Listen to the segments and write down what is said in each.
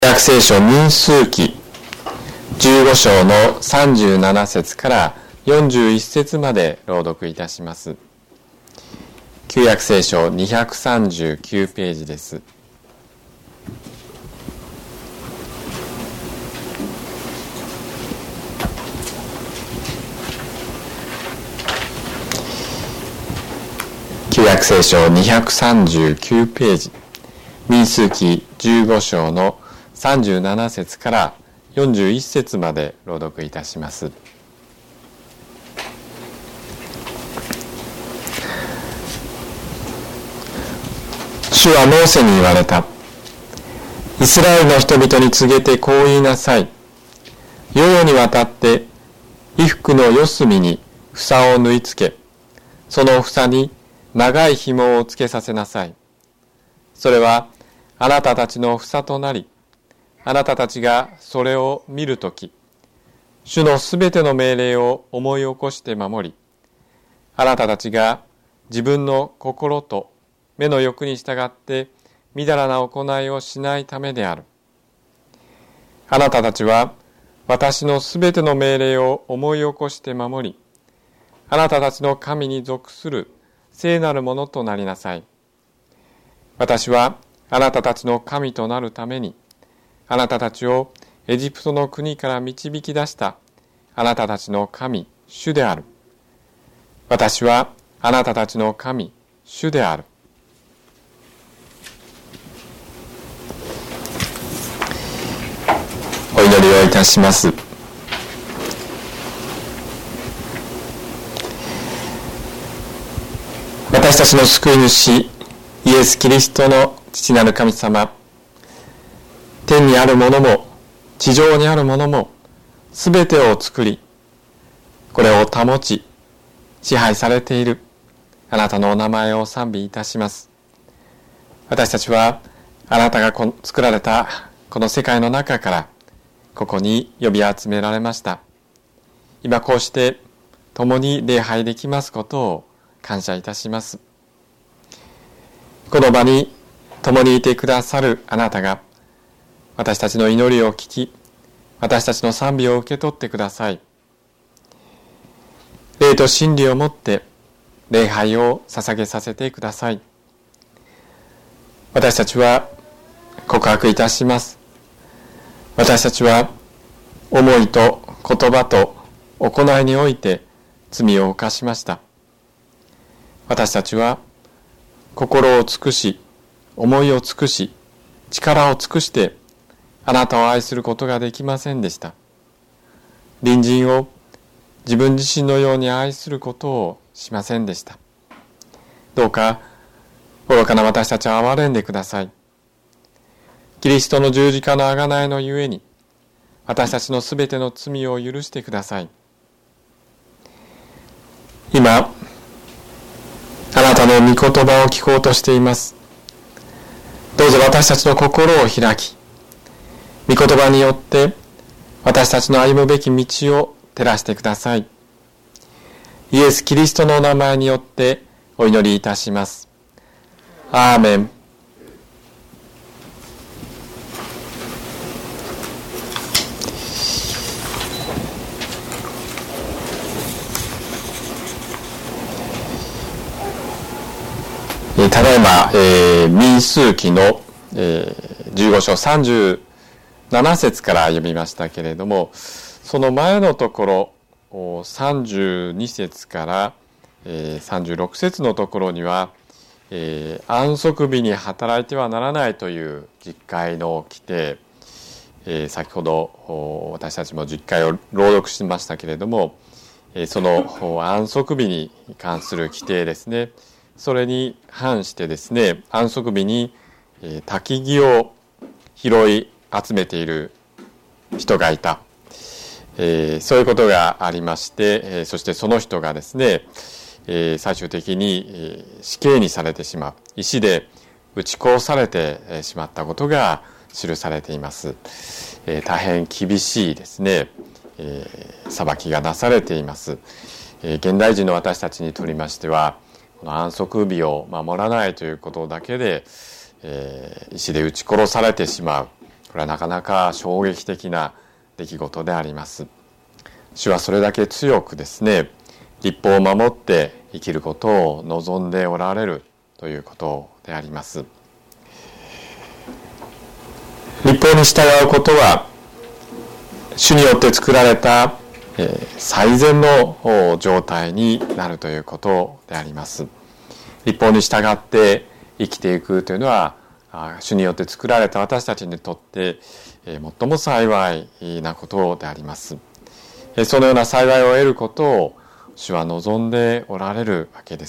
約聖書民数記15章の37節から41節まで朗読いたします。旧約聖書239ページです。旧約聖書239ページ、民数記15章の37節から41節まで朗読いたします。主はモーセに言われた。イスラエルの人々に告げてこう言いなさい。世々にわたって衣服の四隅に房を縫い付け、その房に長い紐をつけさせなさい。それはあなたたちの房となり、あなたたちがそれを見るとき、主のすべての命令を思い起こして守り、あなたたちが自分の心と目の欲に従ってみだらな行いをしないためである。あなたたちは私のすべての命令を思い起こして守り、あなたたちの神に属する聖なるものとなりなさい。私はあなたたちの神となるために、あなたたちをエジプトの国から導き出したあなたたちの神、主である。私はあなたたちの神、主である。お祈りをいたします。私たちの救い主、イエス・キリストの父なる神様、天にあるものも地上にあるものもすべてを作り、これを保ち支配されているあなたのお名前を賛美いたします。私たちはあなたが作られたこの世界の中からここに呼び集められました。今こうして共に礼拝できますことを感謝いたします。この場に共にいてくださるあなたが私たちの祈りを聞き、私たちの賛美を受け取ってください。霊と真理をもって礼拝を捧げさせてください。私たちは告白いたします。私たちは思いと言葉と行いにおいて罪を犯しました。私たちは心を尽くし、思いを尽くし、力を尽くしてあなたを愛することができませんでした。隣人を自分自身のように愛することをしませんでした。どうか愚かな私たちを憐れんでください。キリストの十字架の贖いのゆえに私たちのすべての罪を許してください。今あなたの御言葉を聞こうとしています。どうぞ私たちの心を開き、御言葉によって私たちの歩むべき道を照らしてください。イエス・キリストのお名前によってお祈りいたします。アーメン。ただいま、民数記の、15章37節から読みましたけれども、その前のところ32節から、36節のところには、安息日に働いてはならないという実戒の規定、先ほど私たちも実戒を朗読しましたけれども、その安息日に関する規定ですね、それに反してですね、安息日に焚き木を拾い集めている人がいた、そういうことがありまして、そしてその人がですね、最終的に死刑にされてしまう、石で撃ち殺されてしまったことが記されています。大変厳しいですね、裁きがなされています。現代人の私たちにとりましては、この安息日を守らないということだけで、石で撃ち殺されてしまう、 これはなかなか衝撃的な出来事であります。主はそれだけ強くですね、律法を守って生きることを望んでおられるということであります。律法に従うことは、主によって作られた最善の状態になるということであります。律法に従って生きていくというのは、主によって作られた私たちにとって最も幸いなことであります。そのような幸いを得ることを主は望んでおられるわけです。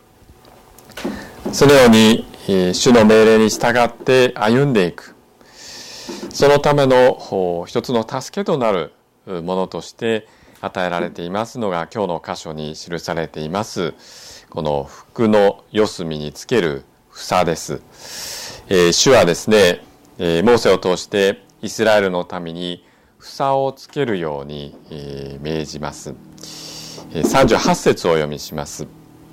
そのように主の命令に従って歩んでいく、そのための一つの助けとなるものとして与えられていますのが、今日の箇所に記されていますこの服の四隅につける房です。主はですね、モーセを通してイスラエルのために房をつけるように命じます。38節をお読みします。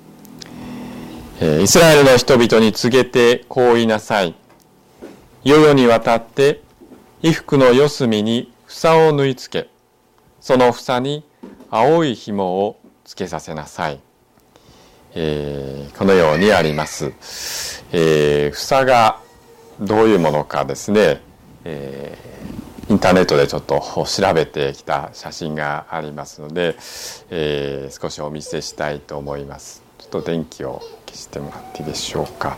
イスラエルの人々に告げてこう言いなさい。世々にわたって衣服の四隅に房を縫い付け、その房に青い紐をつけさせなさい。このようにあります。房がどういうものかですね、インターネットでちょっと調べてきた写真がありますので、少しお見せしたいと思います。ちょっと電気を消してもらっていいでしょうか。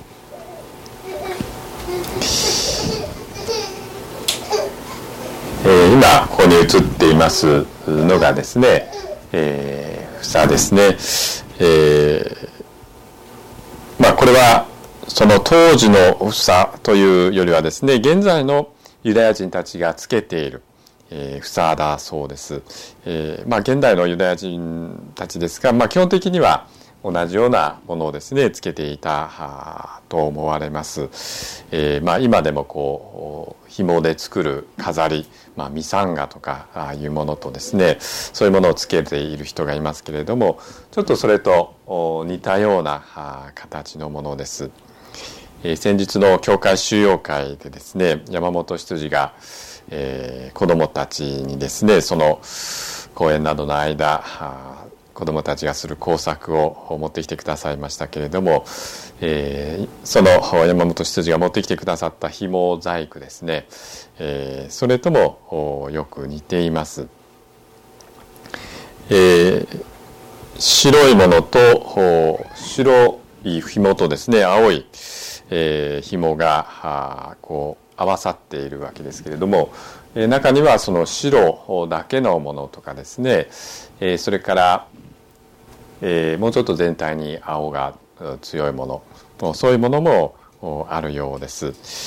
今ここに映っていますのがですね、房ですね。これはその当時の房というよりはですね、現在のユダヤ人たちがつけている房だそうです。現代のユダヤ人たちですが、基本的には同じようなものをですねつけていたと思われます。今でもこう紐で作る飾り、ミサンガとかいうものとですね、そういうものをつけている人がいますけれども、ちょっとそれと似たような形のものです。先日の教会修養会でですね、山本執事が、子どもたちにですね、その講演などの間子どもたちがする工作を持ってきてくださいましたけれども、その山本執事が持ってきてくださった紐細工ですね、それともよく似ています。白いものと白い紐とですね、青い紐がこう合わさっているわけですけれども、中にはその白だけのものとかですね、それからもうちょっと全体に青が強いもの、そういうものもあるようです。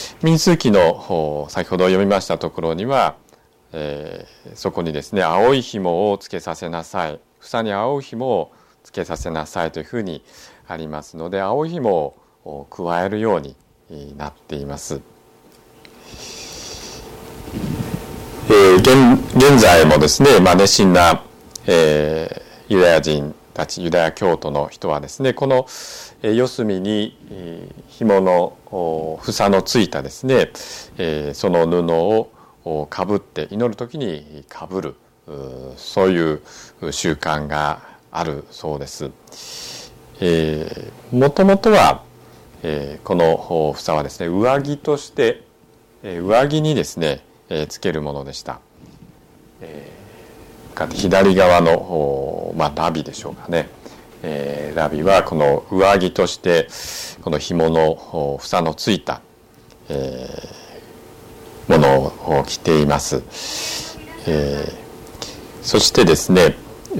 民数記の先ほど読みましたところには、そこにですね、青い紐をつけさせなさい、房に青い紐をつけさせなさいというふうにありますので、青い紐を加えるようになっています。現在もですね、熱心な、ユダヤ人たち、ユダヤ教徒の人はですね、この四隅に紐の房のついたですね、その布をかぶって祈るときにかぶる、そういう習慣があるそうです。もともとはこの房はですね、上着として上着にですねつけるものでした。左側のラビでしょうかね、ラビはこの上着としてこの紐の房のついた、ものを着ています。そしてですね、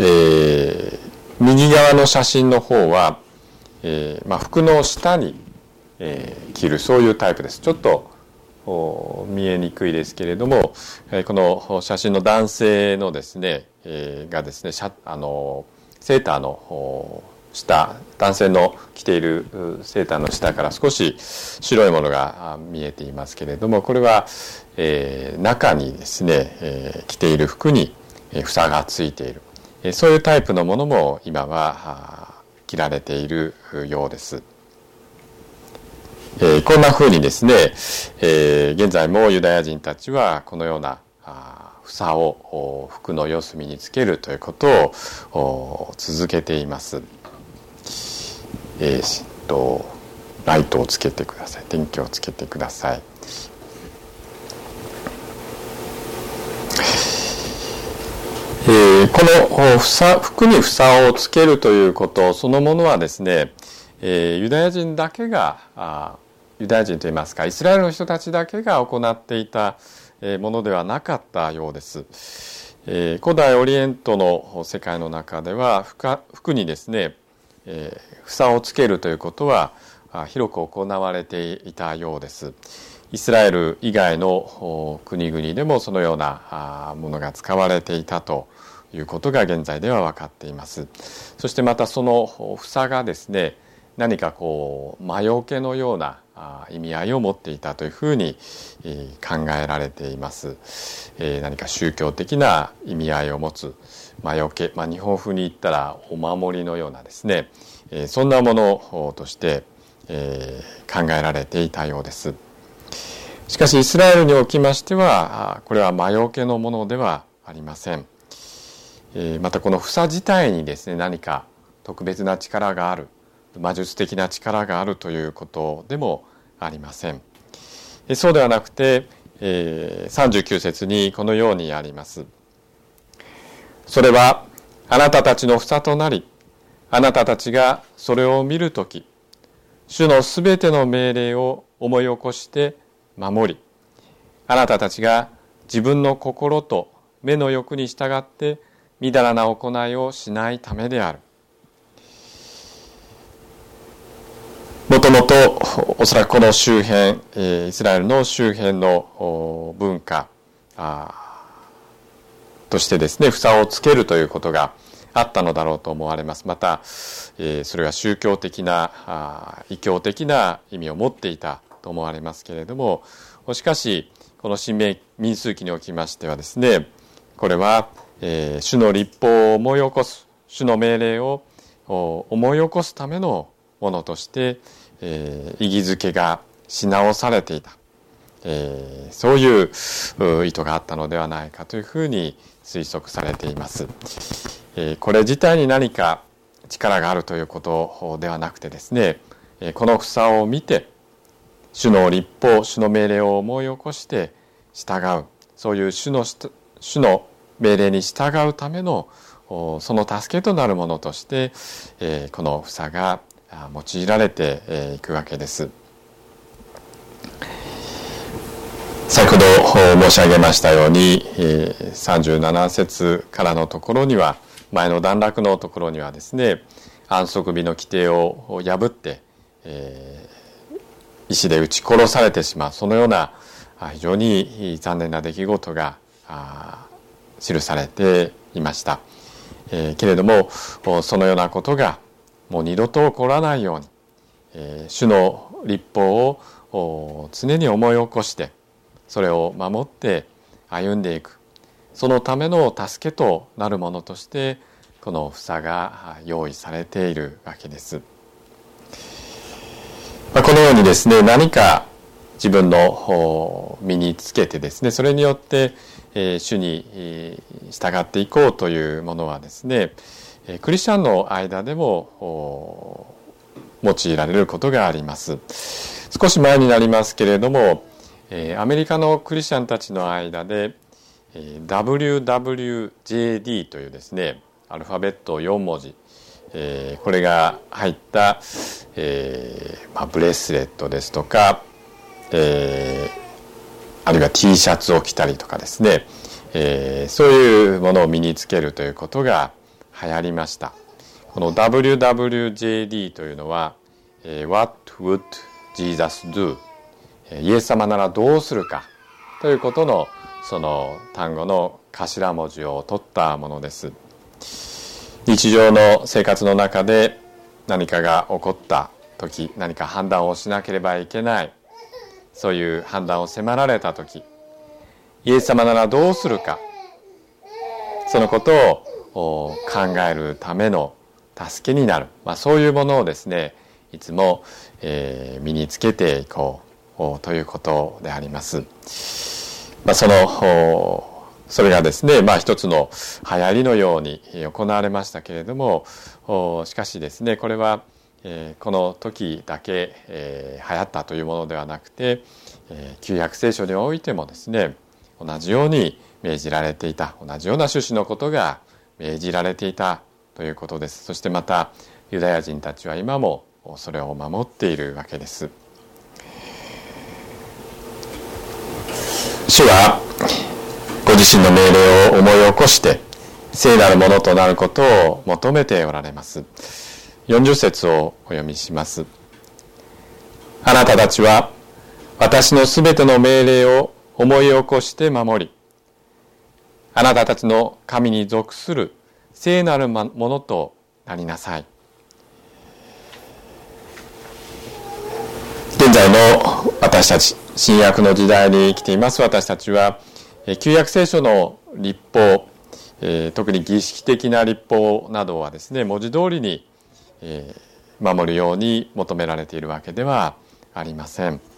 右側の写真の方は、服の下に、着るそういうタイプです。ちょっと見えにくいですけれども、この写真の男性のですね、がですね、セーターの下、男性の着ているセーターの下から少し白いものが見えていますけれども、これは、中にですね、着ている服に房がついている、そういうタイプのものも今は着られているようです。 こんな風にですね、現在もユダヤ人たちはこのような房を服の四隅につけるということを続けています。ライトをつけてください。電気をつけてください。この服に房をつけるということそのものはですね、ユダヤ人だけがユダヤ人といいますかイスラエルの人たちだけが行っていたものではなかったようです。古代オリエントの世界の中では服にですね、房をつけるということは広く行われていたようです。イスラエル以外の国々でもそのようなものが使われていたということが現在では分かっています。そしてまたその房がですね、何か魔除けのような意味合いを持っていたというふうに考えられています。何か宗教的な意味合いを持つ魔除け、日本風に言ったらお守りのようなですね、そんなものとして考えられていたようです。しかしイスラエルにおきましてはこれは魔除けのものではありません。またこの房自体にですね何か特別な力がある、魔術的な力があるということでもありません。そうではなくて39節にこのようにあります。それはあなたたちの房となり、あなたたちがそれを見るとき、主のすべての命令を思い起こして守り、あなたたちが自分の心と目の欲に従ってみだらな行いをしないためである。もともとおそらくこの周辺、イスラエルの周辺の文化としてですね、房をつけるということがあったのだろうと思われます。また、それが宗教的な異教的な意味を持っていたと思われますけれども、しかしこの民数記におきましてはですね、これは、主の律法を思い起こす、主の命令を思い起こすためのものとして、意義づけがし直されていた、そういう意図があったのではないかというふうに推測されています。これ自体に何か力があるということではなくてですね、この房を見て主の律法、主の命令を思い起こして従う、そういう主の命令に従うためのその助けとなるものとして、この房が用いられていくわけです。先ほど申し上げましたように37節からのところには、前の段落のところにはですね、安息日の規定を破って石で撃ち殺されてしまう、そのような非常に残念な出来事が記されていました。けれどもそのようなことがもう二度と起こらないように、主の律法を常に思い起こしてそれを守って歩んでいく、そのための助けとなるものとしてこの房が用意されているわけです。このようにですね、何か自分の身につけてですね、それによって主に従っていこうというものはですね、クリスチャンの間でも用いられることがあります。少し前になりますけれども、アメリカのクリスチャンたちの間で WWJD というですね、アルファベット4文字、これが入った、ブレスレットですとか、あるいは T シャツを着たりとかですね、そういうものを身につけるということが流行りました。この WWJD というのは、What would Jesus do? イエス様ならどうするかということのその単語の頭文字を取ったものです。日常の生活の中で何かが起こった時、何か判断をしなければいけない、そういう判断を迫られた時、イエス様ならどうするか、そのことを考えるための助けになる、そういうものをですね、 いつも、身につけていこうということであります。それがですね、一つの流行りのように行われましたけれども、しかしですね、これは、この時だけ、流行ったというものではなくて、旧約聖書においてもですね、同じように命じられていた、同じような趣旨のことが命じられていたということです。そしてまたユダヤ人たちは今もそれを守っているわけです。主はご自身の命令を思い起こして聖なるものとなることを求めておられます。40節をお読みします。あなたたちは私のすべての命令を思い起こして守り、あなたたちの神に属する聖なるものとなりなさい。現在の私たち、新約の時代に生きています私たちは、旧約聖書の律法、特に儀式的な律法などはですね、文字通りに、守るように求められているわけではありません。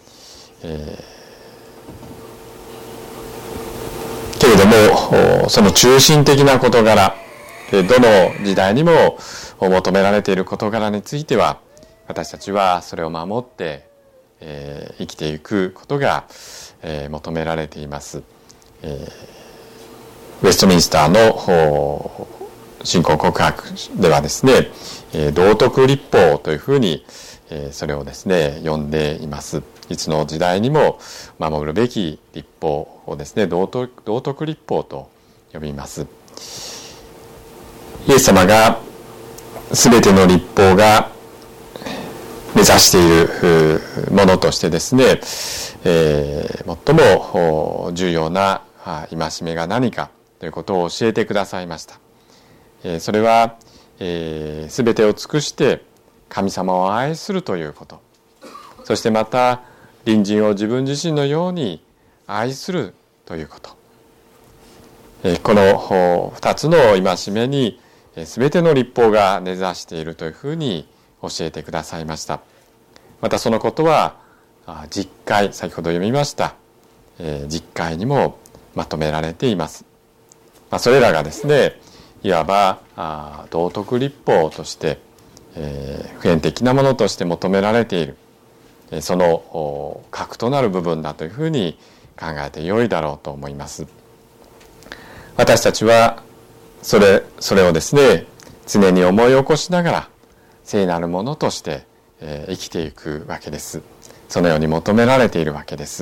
けれども、その中心的な事柄、どの時代にも求められている事柄については、私たちはそれを守って、生きていくことが、求められています。ウェストミンスターの信仰告白ではですね、道徳律法というふうに、それをですね呼んでいます。いつの時代にも守るべき律法をですね、道徳律法と呼びます。イエス様がすべての律法が目指しているものとしてですね、最も重要な戒めが何かということを教えてくださいました。それはすべてを尽くして神様を愛するということ、そしてまた隣人を自分自身のように愛するということ、この2つの戒めにすべての律法が根ざしているというふうに教えてくださいました。またそのことは実戒、先ほど読みました実戒にもまとめられています。それらがですね、いわば道徳律法として普遍的なものとして求められている、その核となる部分だというふうに考えてよいだろうと思います。私たちはそれをですね、常に思い起こしながら聖なるものとして生きていくわけです。そのように求められているわけです。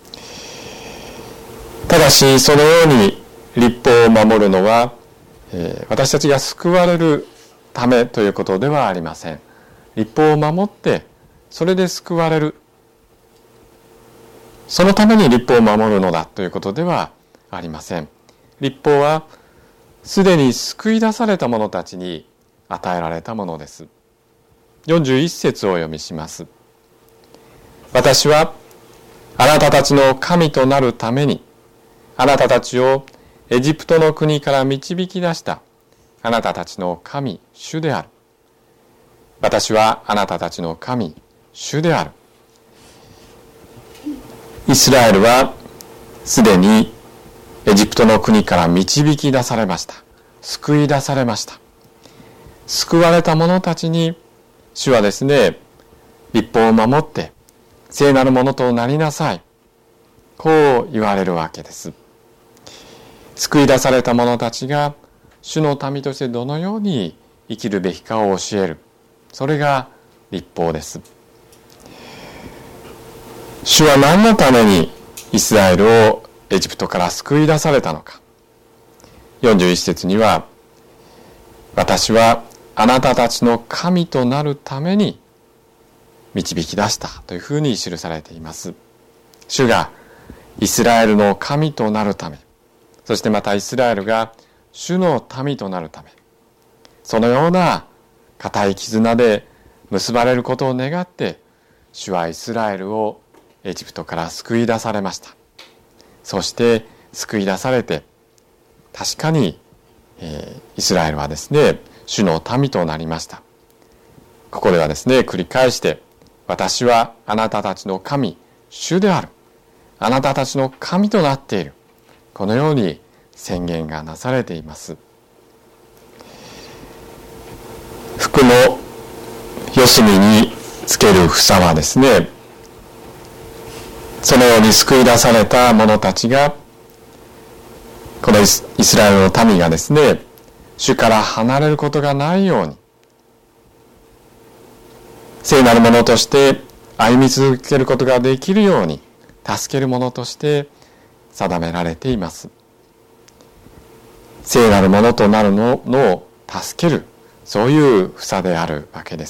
ただしそのように律法を守るのは私たちが救われるためということではありません。律法を守ってそれで救われる、そのために律法を守るのだということではありません。律法はすでに救い出された者たちに与えられたものです。41節をお読みします。私はあなたたちの神となるためにあなたたちをエジプトの国から導き出したあなたたちの神、主である。私はあなたたちの神、主である。イスラエルはすでにエジプトの国から導き出されました。救い出されました。救われた者たちに主はですね、律法を守って聖なるものとなりなさい、こう言われるわけです。救い出された者たちが主の民としてどのように生きるべきかを教える、それが律法です。主は何のためにイスラエルをエジプトから救い出されたのか。41節には、私はあなたたちの神となるために導き出したというふうに記されています。主がイスラエルの神となるため、そしてまたイスラエルが主の民となるため、そのような固い絆で結ばれることを願って、主はイスラエルをエジプトから救い出されました。そして救い出されて、確かに、イスラエルはですね、主の民となりました。 ここではですね、繰り返して、私はあなたたちの神、主である。あなたたちの神となっている。このように宣言がなされています。服の四隅につける房はですね、そのように救い出された者たちが、このイスラエルの民がですね、主から離れることがないように、聖なるものとして歩み続けることができるように、助けるものとして定められています。聖なるものとなるのを助ける、そういう房であるわけです。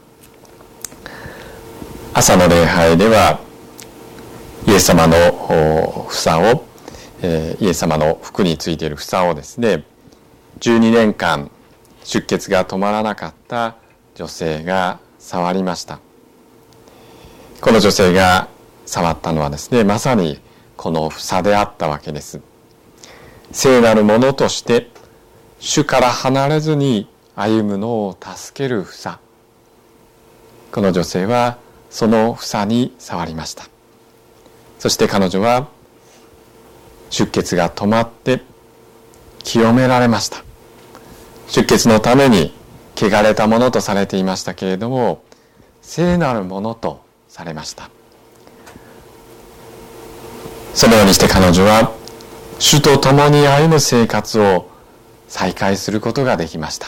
朝の礼拝では、イエス様の房を、イエス様の服についている房をですね、12年間出血が止まらなかった女性が触りました。この女性が触ったのはですね、まさにこの房であったわけです。聖なるものとして主から離れずに歩むのを助ける房。この女性はその房に触りました。そして彼女は出血が止まって清められました。出血のために汚れたものとされていましたけれども、聖なるものとされました。そのようにして彼女は主と共に歩む生活を再開することができました。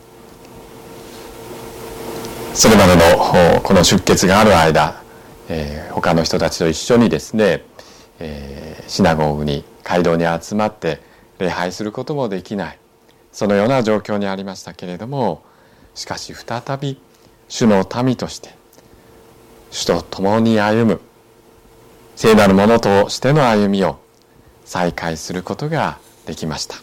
それまでのこの出血がある間、他の人たちと一緒にですね、シナゴーグに街道に集まって礼拝することもできない、そのような状況にありましたけれども、しかし再び主の民として主と共に歩む聖なるものとしての歩みを再開することができました。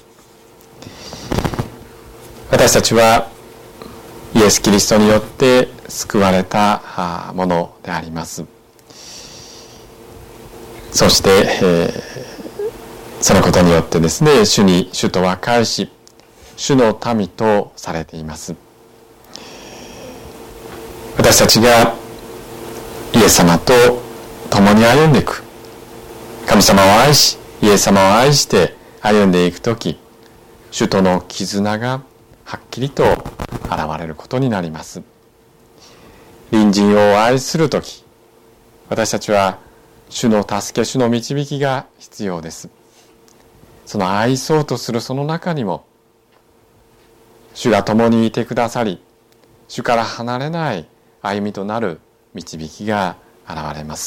私たちはイエス・キリストによって救われたものであります。そして、そのことによってですね、主と和解し、主の民とされています。私たちがイエス様と共に歩んでいく、神様を愛し、イエス様を愛して歩んでいくとき、主との絆がはっきりと現れることになります。隣人を愛するとき、私たちは主の助け、主の導きが必要です。その愛そうとするその中にも、主が共にいてくださり、主から離れない歩みとなる導きが現れます。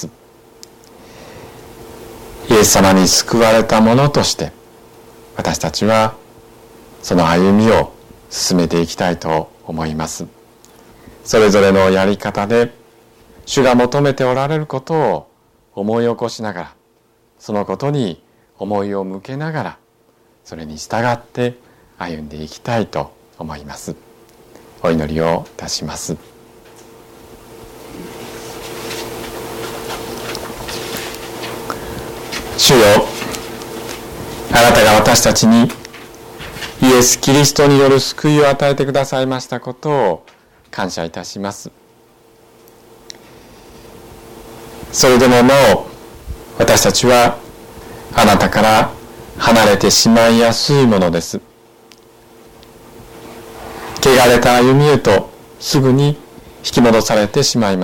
イエス様に救われたものとして、私たちはその歩みを進めていきたいと思います。それぞれのやり方で主が求めておられることを思い起こしながら、そのことに思いを向けながら、それに従って歩んでいきたいと思います。お祈りをいたします。主よ、あなたが私たちにイエス・キリストによる救いを与えてくださいましたことを感謝いたします。それでもなお、私たちはあなたから離れてしまいやすいものです。汚れた歩みへとすぐに引き戻されてしまいます。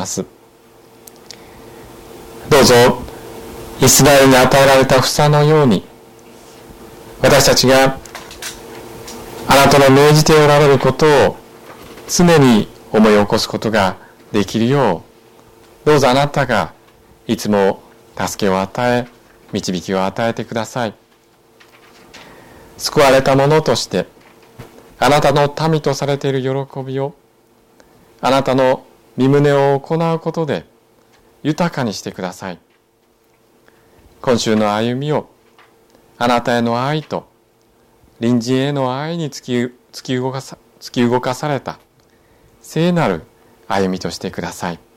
どうぞイスラエルに与えられた房のように、私たちがあなたの命じておられることを常に思い起こすことができるよう、どうぞあなたがいつも助けを与え、導きを与えてください。救われた者としてあなたの民とされている喜びを、あなたの御胸を行うことで豊かにしてください。今週の歩みをあなたへの愛と隣人への愛に突き動かされた聖なる歩みとしてください。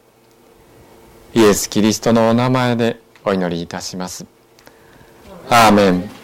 イエス・キリストのお名前でお祈りいたします。アーメン。